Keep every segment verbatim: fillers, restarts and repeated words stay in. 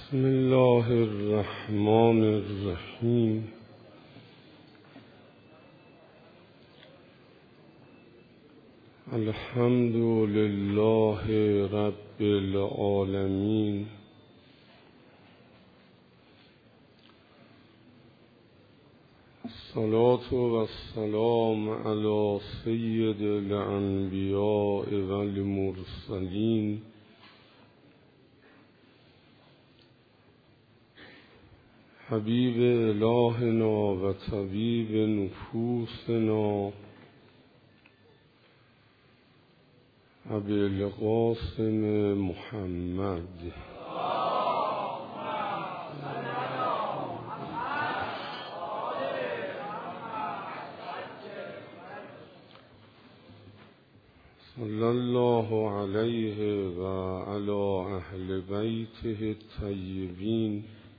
بسم الله الرحمن الرحیم. الحمد لله رب العالمین. الصلاة والسلام علی سید الانبیاء والمرسلین حبیب الهنا و طبیب نفوسنا ابی القاسم محمد. صلی الله علیه و علی اهل بیته الطیبین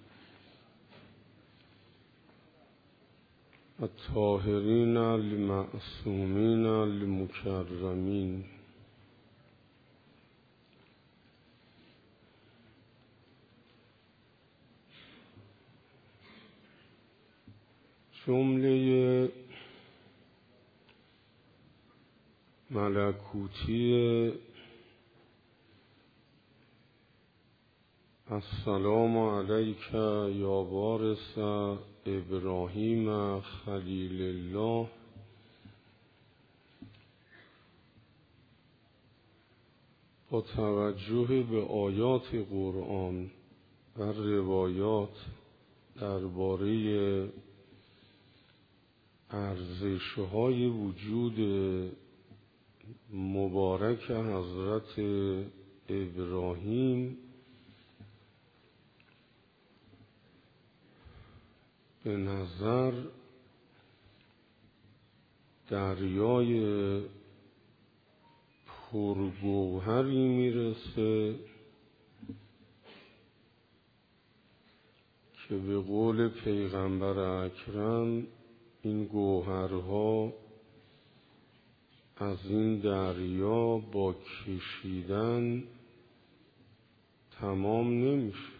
الطاهرین المعصومین المکرمین. جمله ملکوتی السلام علیک یا وارث ابراهیم خلیل الله با توجه به آیات قرآن و روایات درباره ارزش‌های وجود مبارک حضرت ابراهیم به نظر دریای پرگوهری میرسه که به قول پیغمبر اکرم این گوهرها از این دریا با کشیدن تمام نمیشه.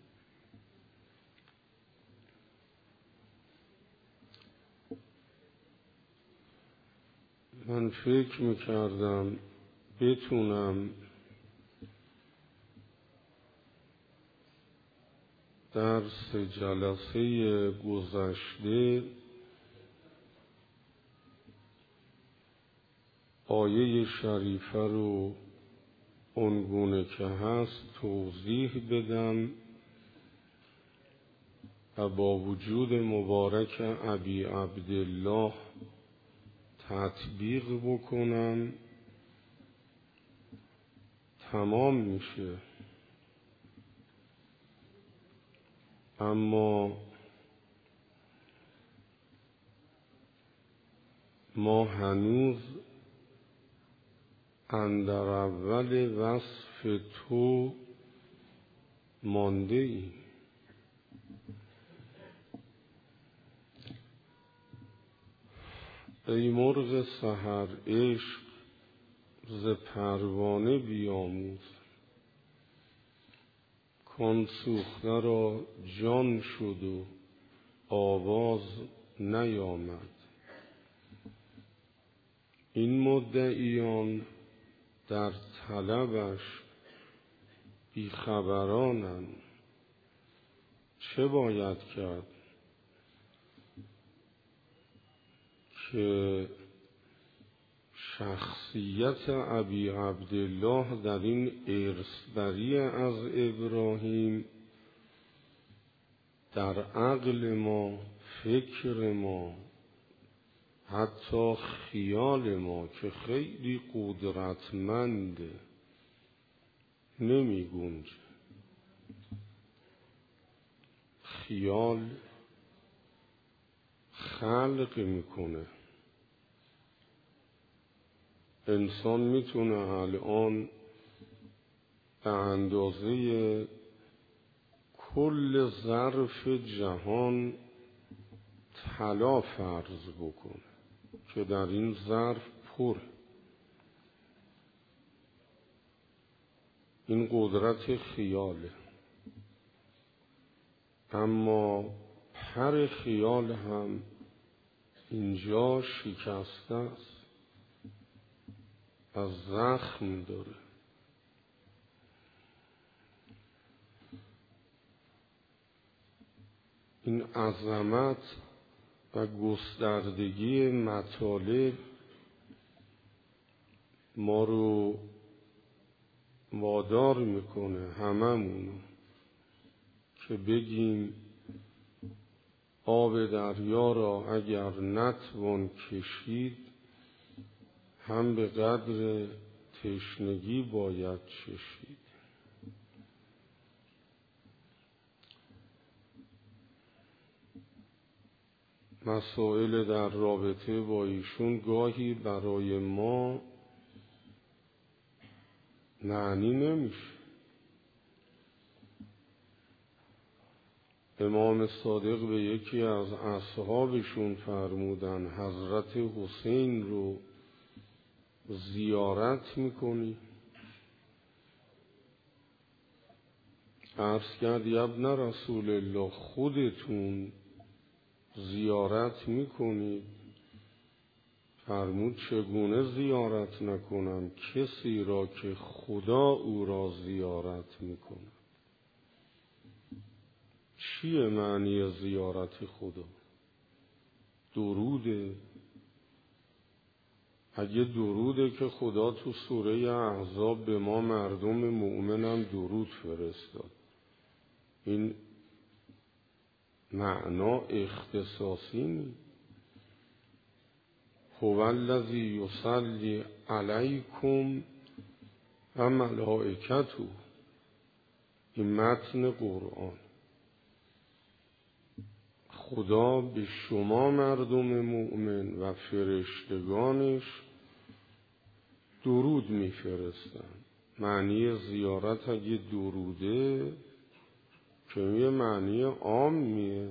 من فکر میکردم بتونم درس جلسه گذشته آیه شریفه رو اونگونه که هست توضیح بدم و با وجود مبارک ابی عبدالله تطبیق بکنم. تمام میشه، اما ما هنوز اندر اول وصف تو مانده ایم. ای مرغ سحر عشق ز پروانه بیاموز، کان سوخته را جان شد و آواز نیامد. این مدعیان در طلبش بیخبرانند. چه باید کرد که شخصیت ابی عبدالله در این ارثبری از ابراهیم در عقل ما، فکر ما، حتی خیال ما که خیلی قدرتمنده نمی گنجه. خیال خلق میکنه. انسان میتونه الان به اندازه کل ظرف جهان طلا فرض بکنه که در این ظرف پر. این قدرت خیاله. اما پر خیال هم اینجا شکسته است، از زخم داره. این عظمت و گستردگی مطالب ما رو وادار میکنه هممونو که بگیم آب دریا را اگر نتوان کشید هم به قدر تشنگی باید چشید. مسائل در رابطه با ایشون گاهی برای ما معنی نمیشه. امام صادق به یکی از اصحابشون فرمودن حضرت حسین رو زیارت میکنی؟ عرض کرد ابن رسول الله خودتون زیارت میکنید؟ فرمود چگونه زیارت نکنم کسی را که خدا او را زیارت میکنه. چیه معنی زیارت خدا؟ دروده. اگه دروده که خدا تو سوره احزاب به ما مردم مؤمنم درود فرستاد. این معنا اختصاصی نیست. هو الذی یصلی علیکم و ملائکته. این متن قرآن. خدا به شما مردم مؤمن و فرشتگانش درود میفرستن. معنی زیارت اگه دروده که یه معنی عامیه،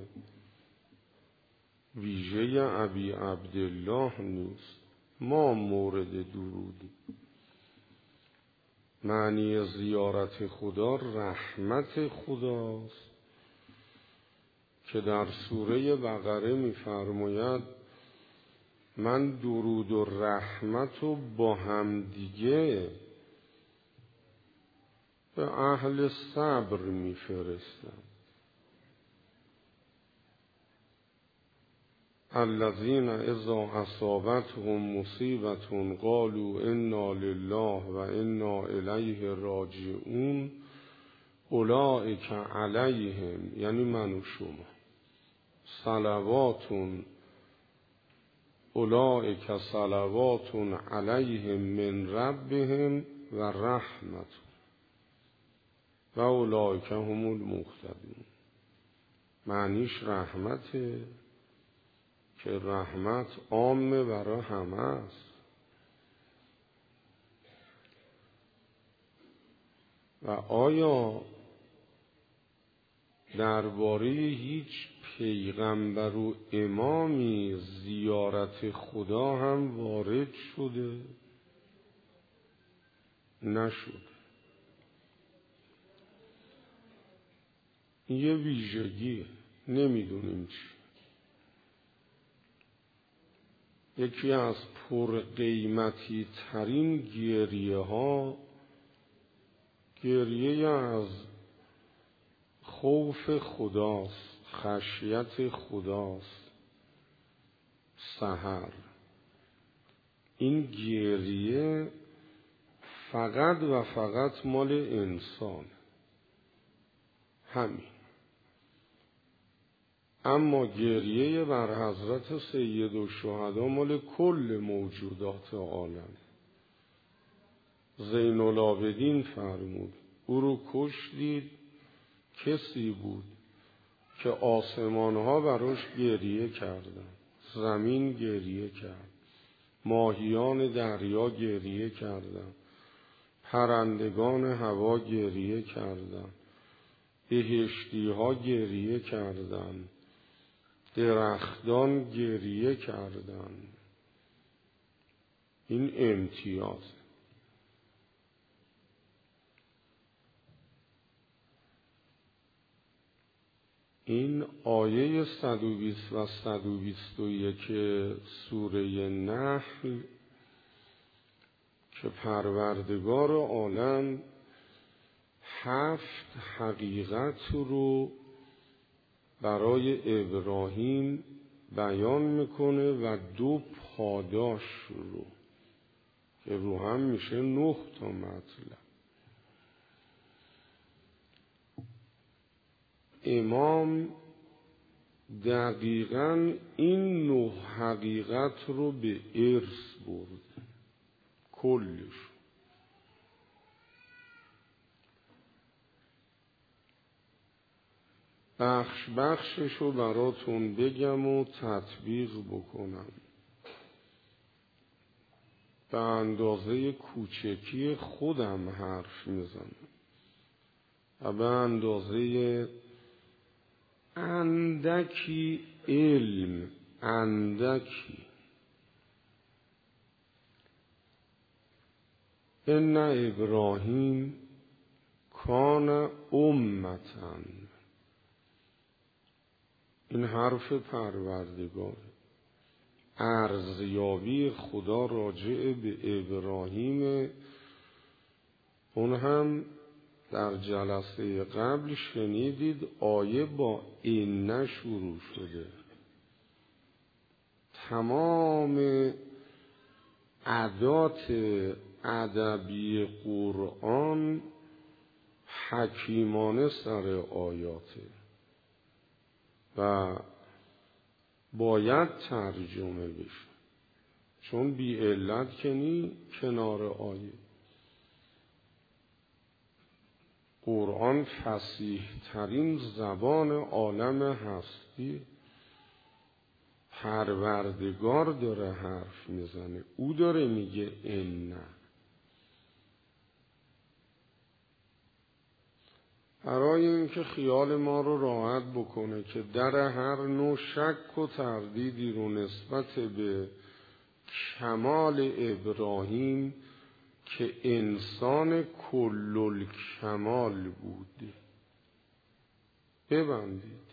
ویژه ابی عبدالله نیست. ما مورد درودی. معنی زیارت خدا رحمت خداست که در سوره بقره می‌فرماید من درود و رحمت رو با هم دیگه به اهل صبر می‌فرستم. الذین اذا اصابتهم مصیبة قالوا انا لله و انا الیه راجعون اولئک علیهم، یعنی من و شما، صلواتون اولئک صلوات علیهم من ربهم و رحمت و اولئک هم المهتدون. معنیش رحمته که رحمت عامه برای همه است. و آیا درباره هیچ پیغمبر و امامی زیارت خدا هم وارد شده؟ نشد. یه ویژگی نمیدونیم چی. یکی از پرقیمتی ترین گریه ها گریه از خوف خداست، خشیت خداست. سحر این گریه فقط و فقط مال انسان، همین. اما گریه بر حضرت سید الشهدا مال کل موجودات عالم. زین العابدین فرمود او رو کشتید، کسی بود که آسمان ها براش گریه کردن، زمین گریه کرد، ماهیان دریا گریه کردن، پرندگان هوا گریه کردن، بهشتی ها گریه کردن، درختان گریه کردن. این امتیاز. این آیه صد و بیست و صد و بیست و یک سوره نحل که پروردگار عالم هفت حقیقت رو برای ابراهیم بیان میکنه و دو پاداش رو که رو هم میشه نه تا مطلب. امام دقیقاً این نه حقیقت رو به ارث برده کلش. بخش بخشش رو براتون بگم و تطبیق بکنم. به اندازه کوچکی خودم حرف میزنم و به اندازه اندکی علم اندکی. ان ابراهیم کان امةً، این حرف پروردگار. ارزیابی خدا راجع به ابراهیم، اون هم در جلسه قبل شنیدید آیه با این شروع شده. تمام ادات ادبی قرآن حکیمانه سر آیاته و باید ترجمه بشه، چون بی علت که نی کنار آیه. قرآن فصیح ترین زبان عالم هستی، پروردگار داره حرف میزنه، او داره میگه این نه. برای اینکه خیال ما رو راحت بکنه که در هر نوع شک و تردیدی رو نسبت به کمال ابراهیم که انسان کل کمال بود ببندید.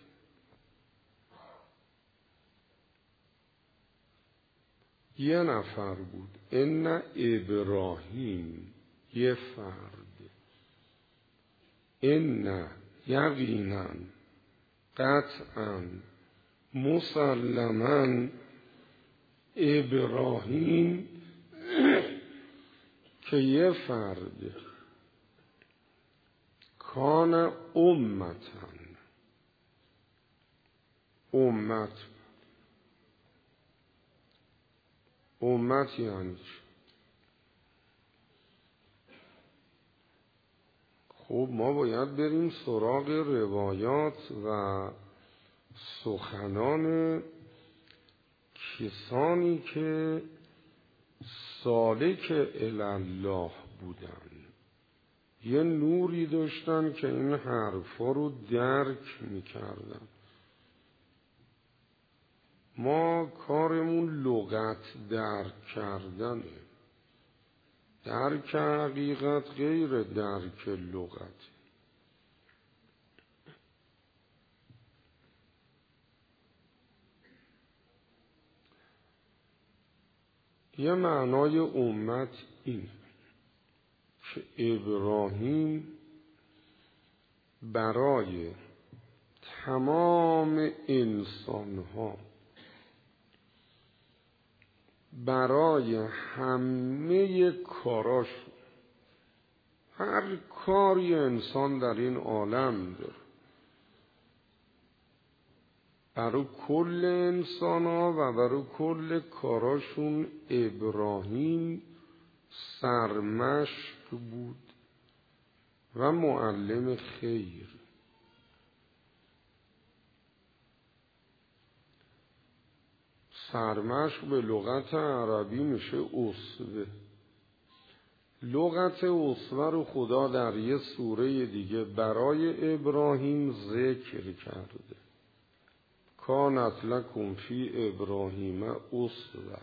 یه نفر بود، ان ابراهیم، یه فرد. ان یقینا قطعا مسلما ابراهیم که یه فرد کان امةً، امت امت یعنی چی؟ خب ما باید بریم سراغ روایات و سخنان کسانی که سالک الله بودن، یه نوری داشتن که این حرفا رو درک میکردن. ما کارمون لغت درک کردنه. درک حقیقت غیر درک لغت. یه معنای امت این که ابراهیم برای تمام انسانها، برای همه کاراش، هر کاری انسان در این عالم داره، برای کل انسان ها و برای کل کاراشون ابراهیم سرمشق بود و معلم خیر. سرمشق به لغت عربی میشه اسوه. لغت اسوه رو خدا در یه سوره دیگه برای ابراهیم ذکر کرده. کانت لکم فی ابراهیم اسوه.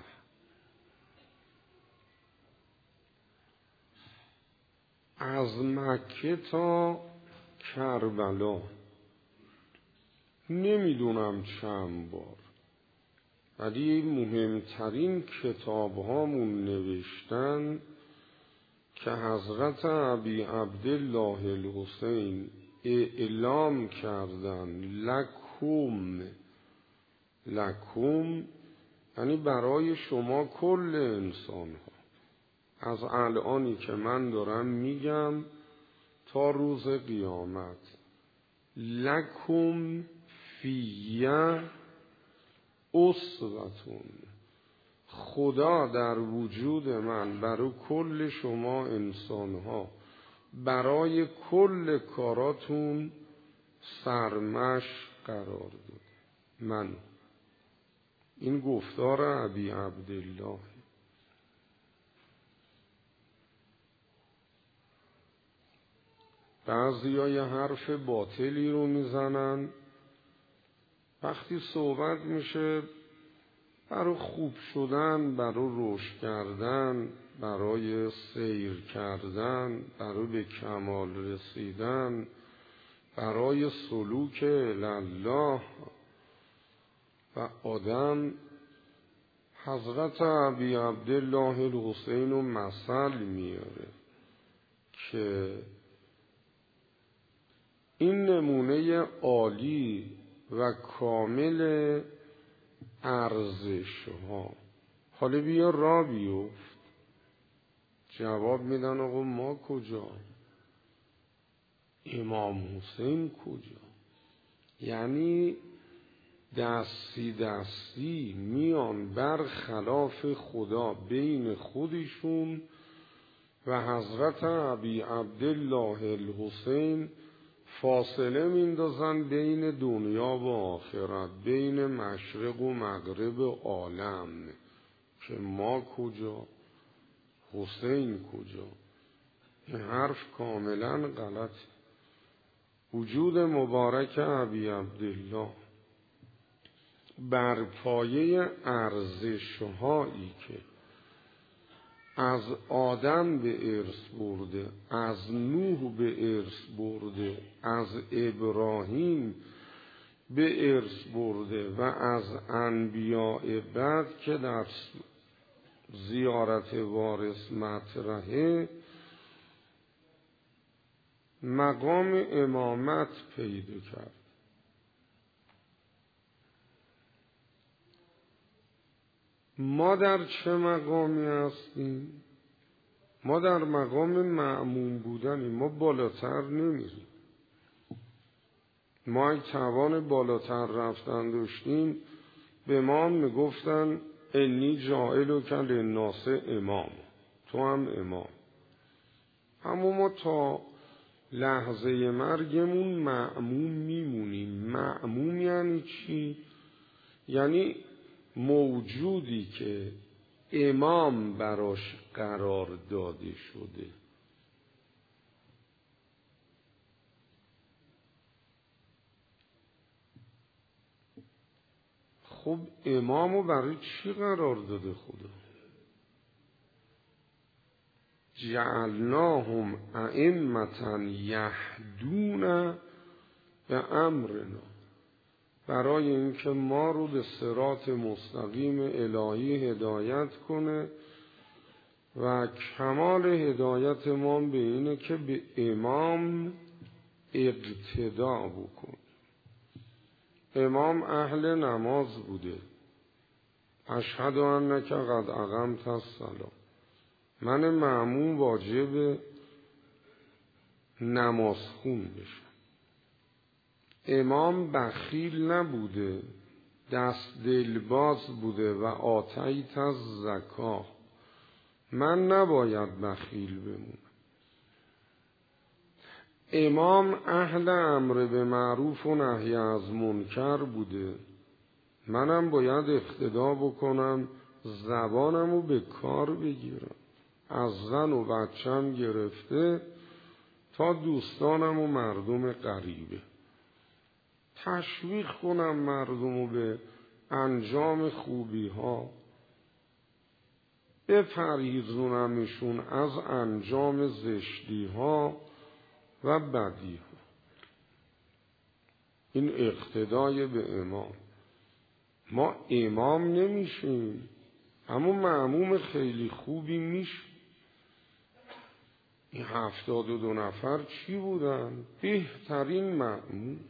از مکه تا کربلا نمیدونم چند بار، ولی مهمترین کتاب هامون نوشتن که حضرت ابی عبدالله الحسین اعلام کردن لکم لکم یعنی برای شما کل انسان ها، از الانی که من دارم میگم تا روز قیامت، لکم فیه اسوتون، خدا در وجود من برای کل شما انسان ها برای کل کاراتون سرمش قرار داده. من این گفتار ابی عبدالله. بعضی های حرف باطلی رو میزنن، وقتی صحبت میشه برای خوب شدن، برای رشد کردن، برای سیر کردن، برای به کمال رسیدن، برای سلوک الله و آدم، حضرت ابی عبدالله الحسین رو مثل میاره که این نمونه عالی و کامل ارزش ها. حالا بیا را بیفت. جواب میدن آقا ما کجا؟ امام حسین کجا؟ یعنی دستی دستی میان برخلاف خدا بین خودشون و حضرت ابی عبدالله الحسین فاصله میندازن بین دنیا و آخرت، بین مشرق و مغرب عالم، که ما کجا؟ حسین کجا؟ این حرف کاملا غلط. وجود مبارک ابی عبدالله بر پایه ارزش‌هایی که از آدم به ارث برده، از نوح به ارث برده، از ابراهیم به ارث برده و از انبیاء بعد که در زیارت وارث مطرحه، مقام امامت پیدا کرد. ما در چه مقامی هستیم؟ ما در مقام مأمون بودنیم. ما بالاتر نمیریم. ما اگه توان بالاتر رفتن داشتیم به ما میگفتن انی جاعلک للناس امام، تو هم امام. اما ما تا لحظه مرگمون مأمون میمونیم. مأمون یعنی چی؟ یعنی موجودی که امام براش قرار داده شده. خب امامو برای چی قرار داده خدا؟ جعلناهم ائمة یهدون به امرنا، برای اینکه ما رو به صراط مستقیم الهی هدایت کنه و کمال هدایت ما به اینه که به امام اقتدا بکن. امام اهل نماز بوده. اشهد انک قد اقمت الصلاة، من مأمون واجب نماز خون بشم. امام بخیل نبوده، دست دلباز بوده و آتیت از زکا، من نباید بخیل بمونم. امام اهل امر به معروف و نهی از منکر بوده، منم باید اقتدا بکنم، زبانمو به کار بگیرم، از زن و بچم گرفته تا دوستانم و مردم غریبه، تشویق کنم مردمو به انجام خوبی ها، بپریزونمشون از انجام زشتی ها و بدی ها. این اقتدای به امام. ما امام نمیشیم اما مأموم خیلی خوبی میشه. این هفتاد و دو نفر چی بودن؟ بهترین مأموم،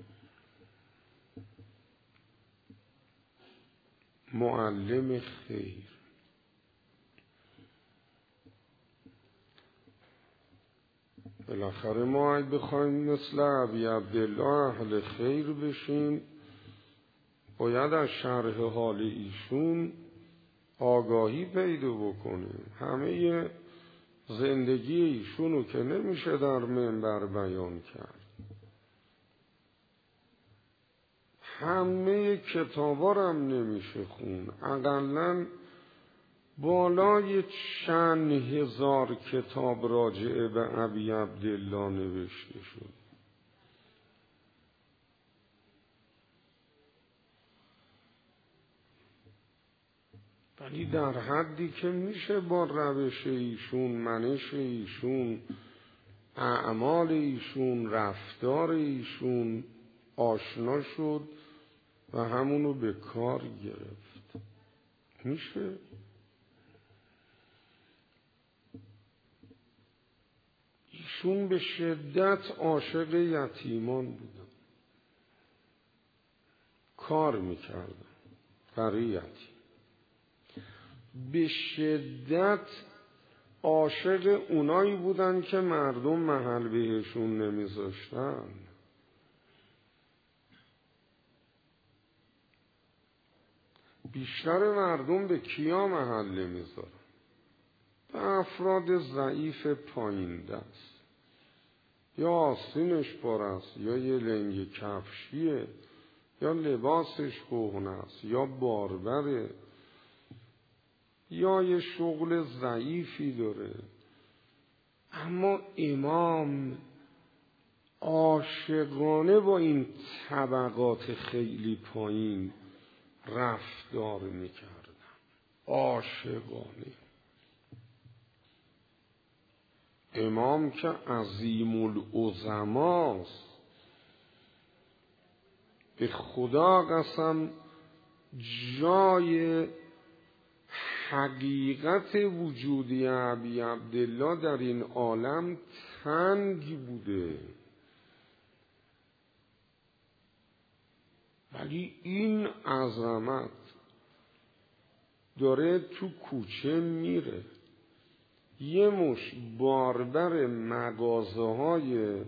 معلم خیر. بالاخره ما اگه بخوایم مثل ابی عبدالله اهل خیر بشیم باید از شرح حال ایشون آگاهی پیدا بکنیم. همه زندگی ایشونو که نمیشه در منبر بیان کرد، همه کتابا رو هم نمیشه خون، اقلن بالای چند هزار کتاب راجع به ابی عبدالله نوشته شد. ولی در حدی که میشه با روش ایشون، منش ایشون، اعمال ایشون، رفتار ایشون آشنا شد و همونو به کار گرفت. میشه. ایشون به شدت عاشق یتیمان بودن، کار میکردن برای یتیم. به شدت عاشق اونایی بودن که مردم محل بهشون نمیذاشتن. بیشتر مردم به کیا محل نمیذارن؟ به افراد ضعیف پایین دست، یا آستینش پر است، یا یه لنگ کفشیه، یا لباسش کهنه است، یا باربره، یا یه شغل ضعیفی داره. اما امام عاشقانه با این طبقات خیلی پایین رفتار میکردن، عاشقانه. امام که عظیم العظماست، به خدا قسم جای حقیقت وجودی ابی عبدالله در این عالم تنگ بوده، ولی این عظمت داره تو کوچه میره. یه مش باربر مغازه های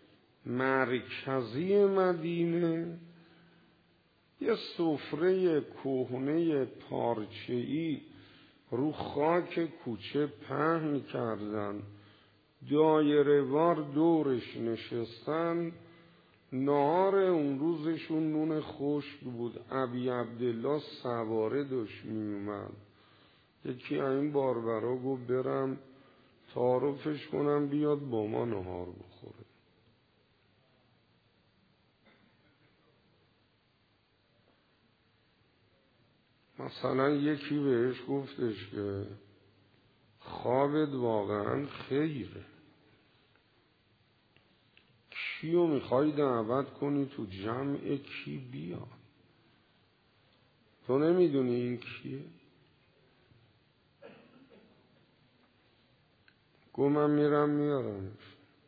مرکزی مدینه یه سفره کهنه پارچه‌ای رو خاک کوچه پهن کردن، دایره وار دورش نشستن. نهار اون روزشون نون خشک بود. ابی عبدالله سواره داشت می اومد. یکی این باربرا گفت برم تعارفش کنم بیاد با ما نهار بخوره. مثلا یکی بهش گفتش که خوابت واقعا خیره، کیو میخوای دعوت کنی تو جمع کی بیاد؟ تو نمیدونی این کیه؟ گو من میرم میارمش.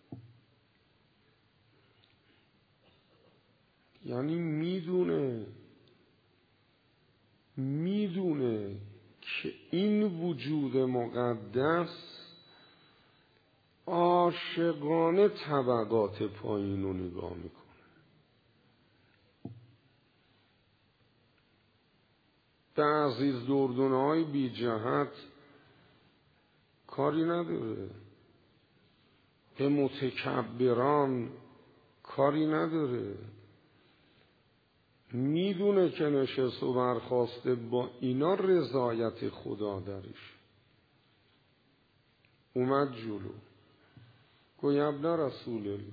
یعنی میدونه میدونه که این وجود مقدس عاشقانه طبقات پایین رو نگاه میکنه. به عزیز دردونه های بی جهت کاری نداره، به متکبران کاری نداره. میدونه که نشست و برخاسته با اینا رضایت خدا درش. اومد جلو گوی ابن رسول الله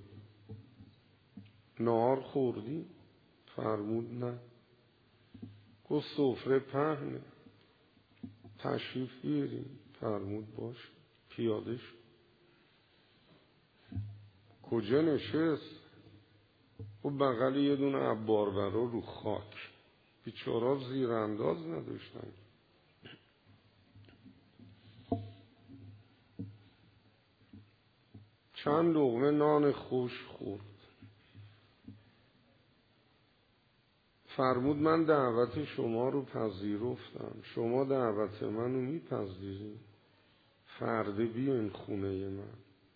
نهار خوردی؟ فرمود نه. گو سفره پهنه، تشریف بیاریم. فرمود باش. پیاده شد. کجا نشست؟ خب بغل یه دونه عباربرا رو خاک، بیچارا زیرانداز نداشتن. چند لقمه نان خوش خورد. فرمود من دعوت شما رو پذیرفتم، شما دعوت منو میپذیرید؟ فردا بیاین خونه من.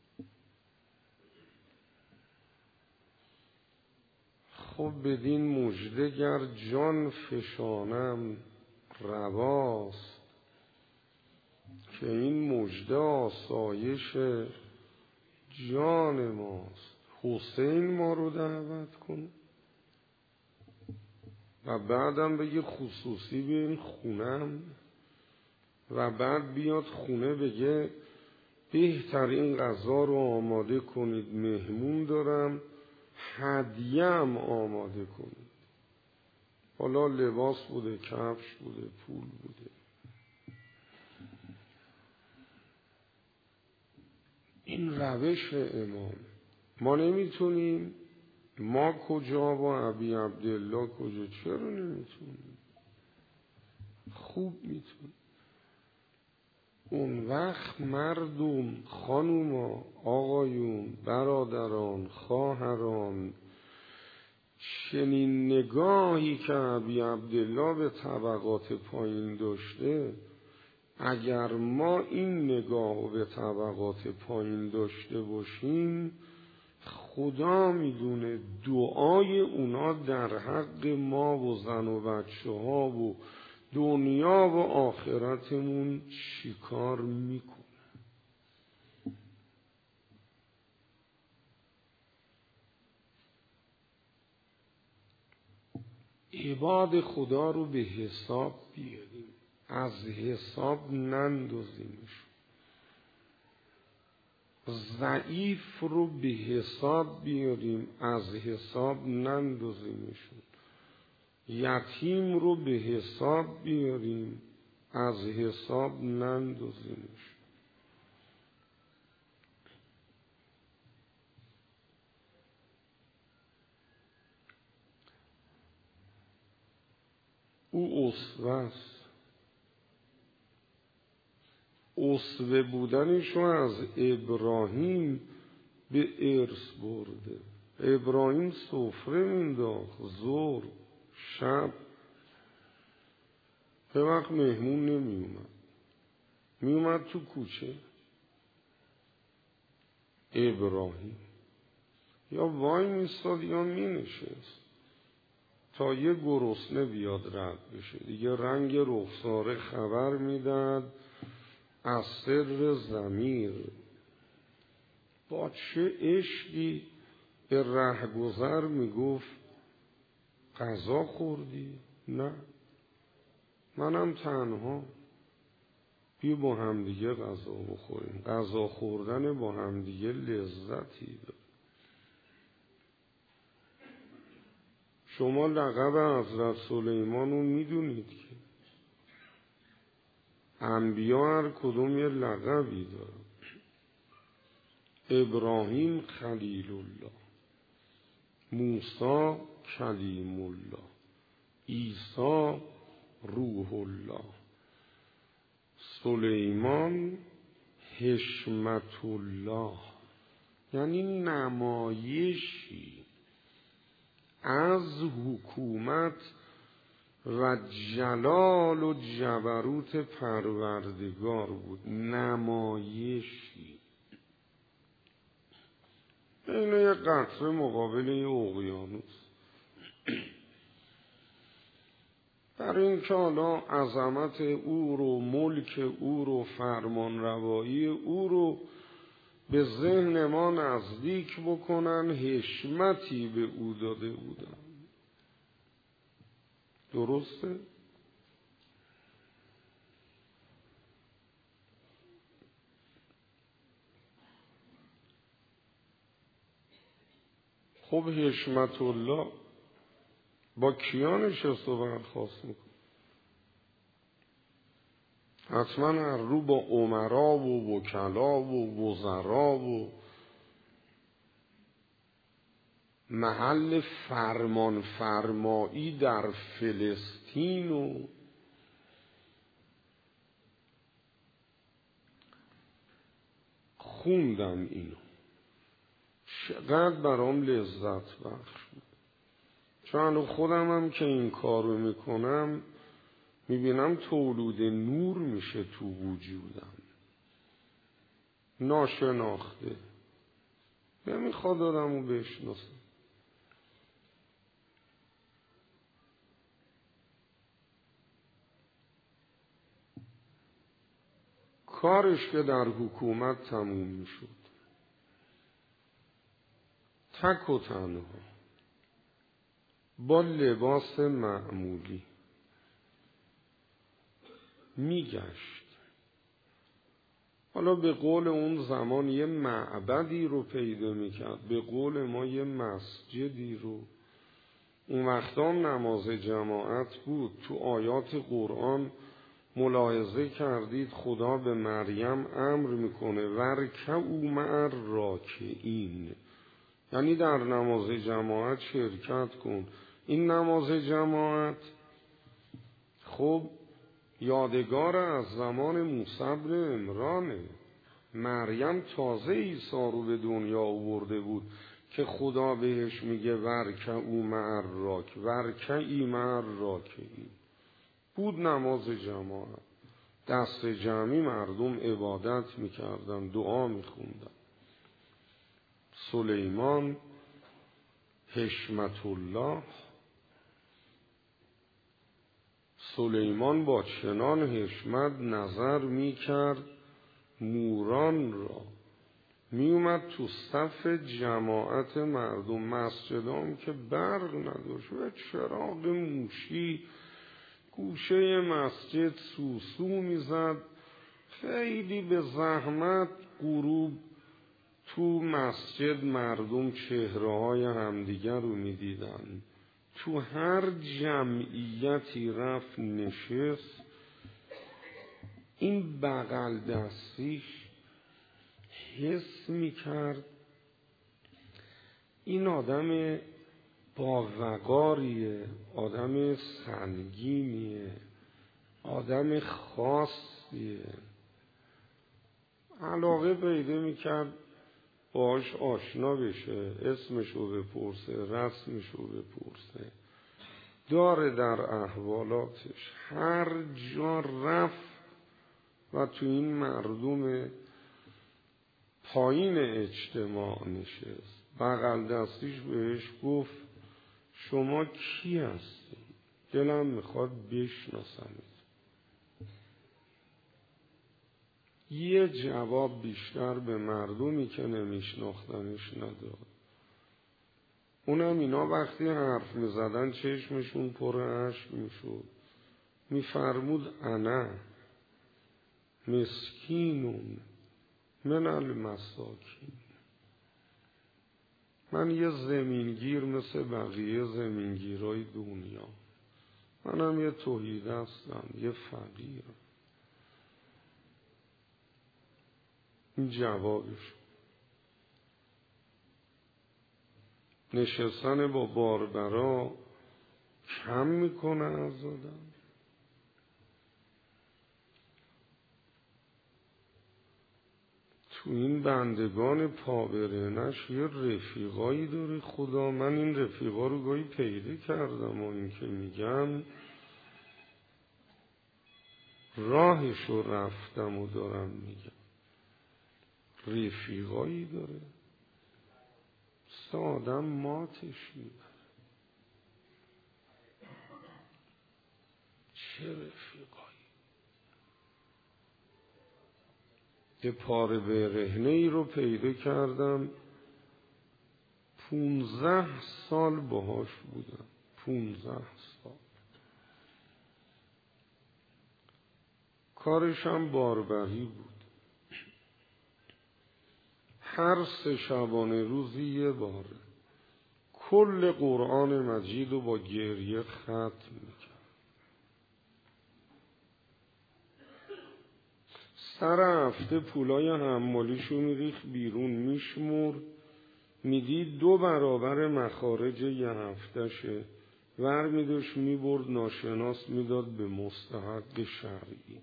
خب بدین مژده گر جان فشانم رواست، که این مژده آسایش جان ماست. حسین ما رو دعوت کنه و بعدم بگه خصوصی بیاین خونم، و بعد بیاد خونه بگه بهترین غذا رو آماده کنید، مهمون دارم، هدیه هم آماده کنید. حالا لباس بوده، کفش بوده، پول بوده. این روش امام. ما نمیتونیم؟ ما کجا و ابی عبدالله کجا؟ چرا نمیتونیم؟ خوب میتونیم. اون وقت مردم، خانوما، آقایون، برادران، خواهران، چنین نگاهی که ابی عبدالله به طبقات پایین داشته، اگر ما این نگاه به طبقات پایین داشته باشیم، خدا میدونه دعای اونا در حق ما و زن و بچه ها و دنیا و آخرتمون چیکار میکنه. عباد خدا رو به حساب بیاریم، از حساب نندازیمش. ضعیف رو به حساب بیاریم، از حساب نندازیمشون. یتیم رو به حساب بیاریم، از حساب نندازیمش. او اسوه است. اسوه بودنش رو از ابراهیم به ارث برده. ابراهیم سفره مینداخت، ظهر، شب. به وقت مهمون نمی اومد، می اومد تو کوچه. ابراهیم یا وای میستاد یا می نشست تا یه گرسنه بیاد رد بشه. دیگه رنگ رخساره خبر میداد از سر ضمیر. با چه عشقی به رهگذر میگفت غذا خوردی؟ نه، منم تنها. بیا با همدیگه غذا بخوریم. غذا خوردن با همدیگه لذتی داره. شما لقب حضرت سلیمان رو میدونید که انبیا هر کدوم یه لقبی داره. ابراهیم خلیل الله، موسی کلیم الله، عیسی روح الله، سلیمان حشمت الله. یعنی نمایشی از حکومت و جلال و جبروت پروردگار بود. نمایشی. این یه قطره مقابل یه اقیانوس. برای این که حالا عظمت او رو، ملک او رو، فرمان روایی او رو به ذهن ما نزدیک بکنن، حشمتی به او داده بودن. درسته؟ خب حشمت الله با کیا نشست و برخاست میکن؟ حتما هر رو با امرا و وکلا و وزرا و محل فرمان فرمایی در فلسطین و خوندم اینو، چقدر برام لذت بخش بود. چون خودم هم که این کارو میکنم میبینم تولود نور میشه تو وجودم، ناشناخته، نمیخواد آدمو بشناسم. کارش که در حکومت تموم میشد، تک و تنها با لباس معمولی میگشت. حالا به قول اون زمان یه معبدی رو پیدا میکرد، به قول ما یه مسجدی رو. اون وقتا نماز جماعت بود. تو آیات قرآن ملاحظه کردید خدا به مریم امر میکنه ورکعوا مع الراکعین، یعنی در نماز جماعت شرکت کن. این نماز جماعت خب یادگار از زمان موسی بن عمرانه. مریم تازه عیسی رو به دنیا آورده بود که خدا بهش میگه ورکعوا مع الراک، ورکعی مع الراکعین. بود نماز جماعت، دست جمعی مردم عبادت میکردن، دعا میخوندن. سلیمان حشمت الله، سلیمان با چنان حشمت نظر میکرد موران را، میومد تو صف جماعت مردم. مسجدام که برق نداشت و چراغ موشی گوشه مسجد سوسو میزد، خیلی به زحمت غروب تو مسجد مردم چهره‌های همدیگر رو میدیدن. تو هر جمعیتی رفت نشست، این بغل دستیش حس میکرد این آدم با وقاریه، آدم سنگینیه، آدم خاصیه. علاقه پیدا میکرد باش آشنا بشه، اسمشو بپرسه، رسمشو بپرسه، داره در احوالاتش. هر جا رفت و تو این مردم پایین اجتماع نشست، بغل دستیش بهش گفت شما کی هستی؟ دلم میخواد بشناسمت. یه جواب بیشتر به مردمی که نمیشناختنش نداد. اونم اینا وقتی حرف میزدن چشمشون پر اشک میشد. میفرمود انا مسکینون من المساکین، من یه زمینگیر مثل بقیه زمینگیرای دنیا، منم یه تهیدستم، یه فقیر. این جوابش. نشستن با باربرا کم میکنه از آدم؟ تو این بندگان پابرهنش یه رفیقایی داره خدا. من این رفیقا رو گاهی پیدا کردم و این که میگم راهش رو رفتم و دارم میگم. رفیقایی داره سه آدم ماتش میبره. چه رفیقایی؟ یه پاره برهنه ای رو پیدا کردم، پونزده سال باهاش بودم، پونزده سال. کارش هم باربری بود. هر سه شبانه روزی یه بار کل قرآن مجید رو با گریه ختم میکرد. سر هفته پولای حمالیشو میریخت بیرون، میشمور میدید دو برابر مخارج یه هفتشه، ور میدوش میبرد ناشناس میداد به مستحق شرعی.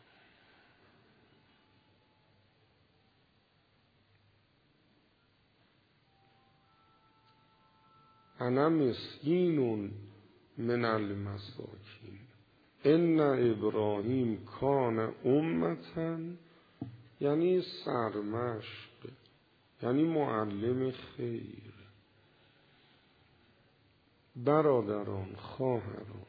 انا مسکین من المساکین ان ابراهیم کان امتا، یعنی سرمشق، یعنی معلم خیر. برادران، خواهران،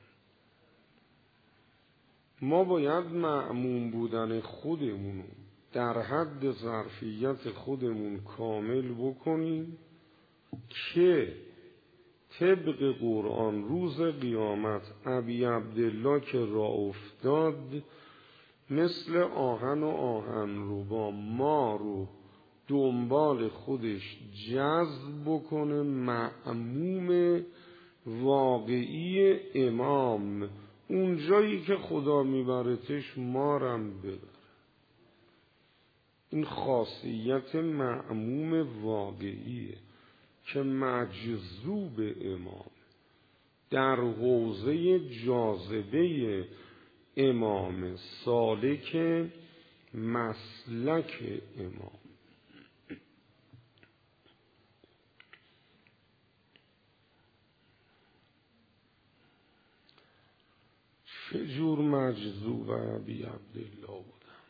ما باید مأمون بودن خودمونو در حد ظرفیت خودمون کامل بکنیم که طبق قرآن روز قیامت ابی عبدالله که راه افتاد مثل آهن و آهن رو با ما رو دنبال خودش جذب بکنه، مأموم واقعی امام، اون جایی که خدا میبرتش مارم ببر. این خاصیت مأموم واقعیه که مجذوب امام، در حوزه جاذبه امام، سالک مسلک امام. چه جور مجذوب ابی عبدالله بودم،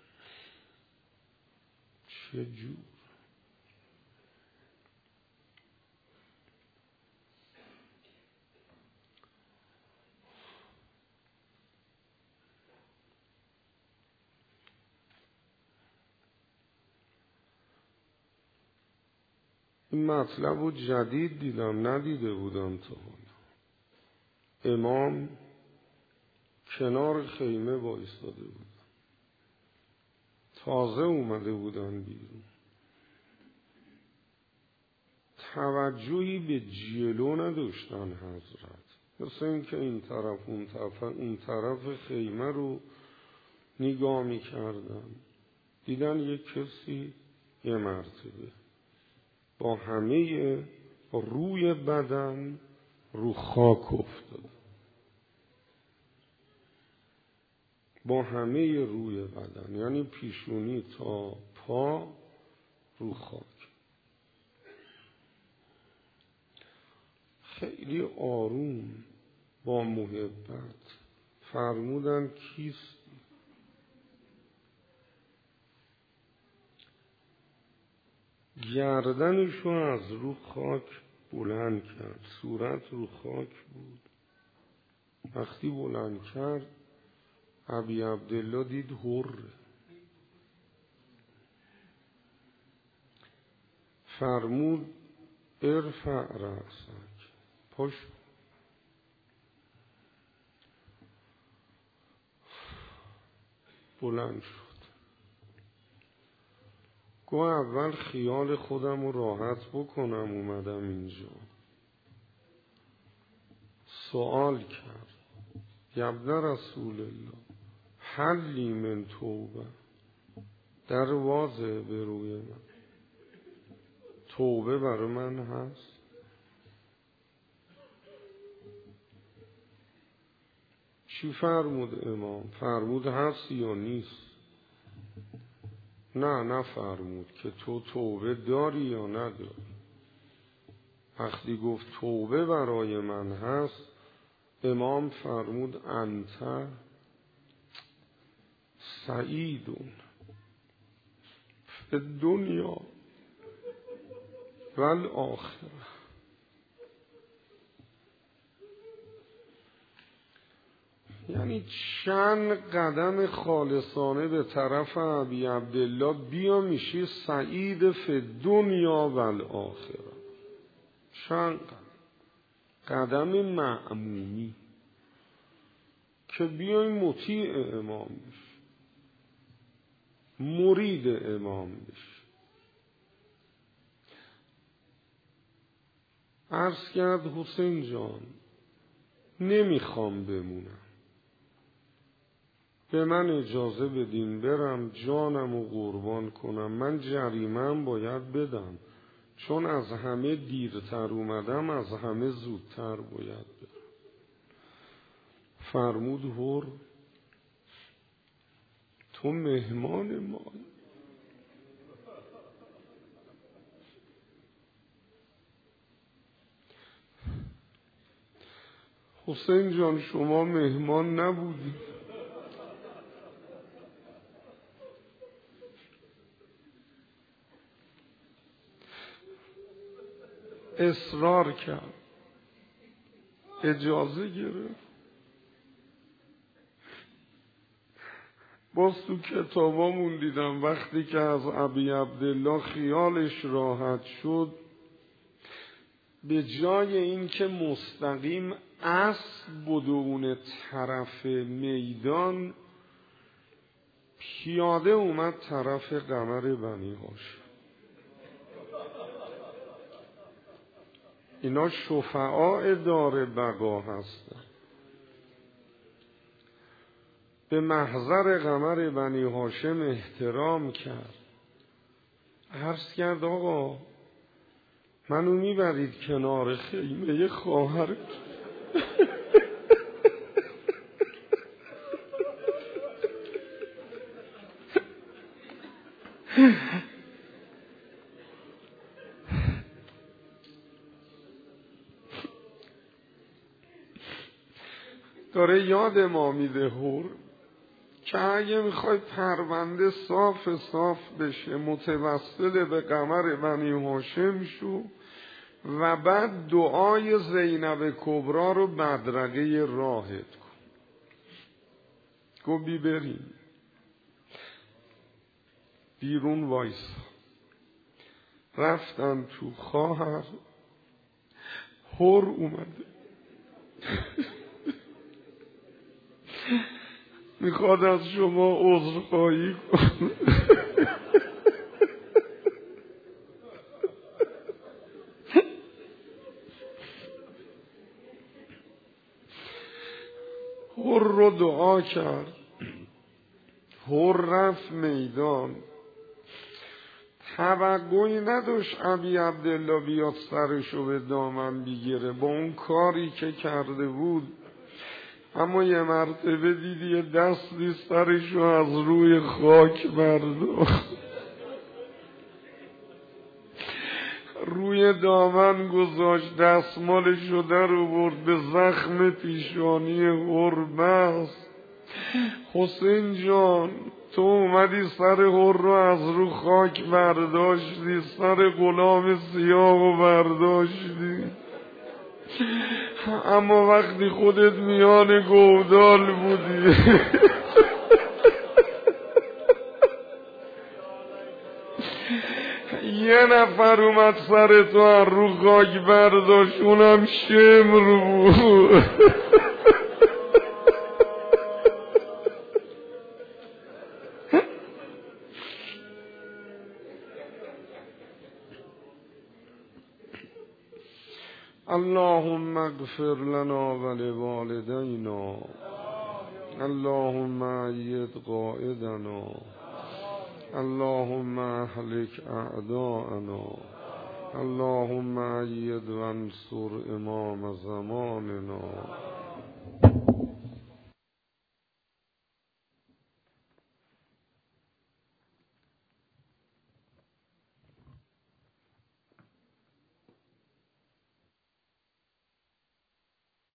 چه جور. این مطلب رو جدید دیدم، ندیده بودم تا حالا. امام کنار خیمه وایساده بودن، تازه اومده بودن بیرون، توجهی به جلو نداشتن حضرت، مثل این که این طرف اون طرف اون طرف خیمه رو نگاه می کردن. دیدن یک کسی یه مرتبه با همه روی بدن رو خاک افتاد، با همه روی بدن، یعنی پیشونی تا پا رو خاک. خیلی آروم با محبت فرمودن کیستی؟ گردنشو از رو خاک بلند کرد، صورت رو خاک بود. وقتی بلند کرد ابی عبدالله دید حره. فرمود ارفع رأسک، پاش بلند شد. گو اول خیال خودم رو راحت بکنم اومدم اینجا. سوال کرد یبن رسول الله حلی من توبه، در واضح به روی من، توبه برای من هست؟ چی فرمود امام؟ فرمود هست یا نیست؟ نه نفرمود که تو توبه داری یا نداری. وقتی گفت توبه برای من هست، امام فرمود انت سعیدون فی الدنیا و الاخره. یعنی چند قدم خالصانه به طرف ابی عبدالله بیا میشی سعید فی دنیا و الاخره. چند قدم معمومی که بیای مطیع امام بشی، مرید امام بشی. عرض کرد حسین جان نمیخوام بمونم، به من اجازه بدین برم جانم رو قربان کنم، من جریمه‌ام باید بدم، چون از همه دیرتر اومدم از همه زودتر باید برم. فرمود هر تو مهمان ما. حسین جان شما مهمان نبودی. اصرار کرد، اجازه گرفت. باز تو کتابامون دیدم وقتی که از ابی عبدالله خیالش راحت شد، به جای این که مستقیم اسب بدون طرف میدان، پیاده اومد طرف قمر بنی هاشم. اینا شفعاء دار بقا هستن. به محضر قمر بنی هاشم احترام کرد. عرض کرد آقا منو میبرید کنار خیمه خواهر. داره یاد ما میده هر که اگه میخوای پرونده صاف صاف بشه متوسل به قمر بنی هاشم شو و بعد دعای زینب کبرا رو بدرقه راهت کن. گو بی بریم. بیرون وایسا. رفتن تو. خواهر هر اومده میخواد از شما عذرخواهی کن. هر رو دعا کرد. هر رفت میدان. توقعی نداشت ابی عبدالله بیاد سرشو به دامن بگیره با اون کاری که کرده بود، اما یه مرتبه دیدی یه دستی سرشو از روی خاک برداشت، روی دامن گذاشت، دستمالشو در آورد، به زخم پیشانی هر بست. حسین جان تو اومدی سر هر رو از رو خاک برداشتی، سر غلام سیاه رو برداشتی، اما وقتی خودت میان گودال بودی یه نفر اومد سر تو از رو خاک برداشت، اونم شمر بود. اللهم اغفر لنا ولوالدينا، اللهم أيد قائدنا، اللهم اهلك اعداءنا، اللهم أيد وانصر امام زماننا.